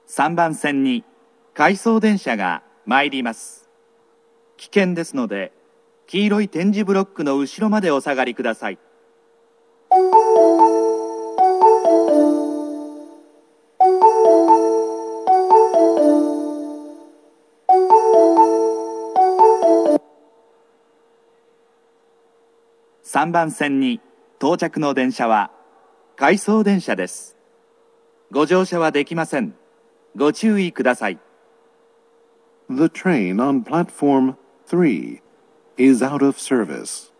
3番線に回送電車が参ります。危険ですので、黄色い点字ブロックの後ろまでお下がりください。3番線に到着の電車は回送電車です。ご乗車はできません。ご注意ください。 The train on platform 3 is out of service.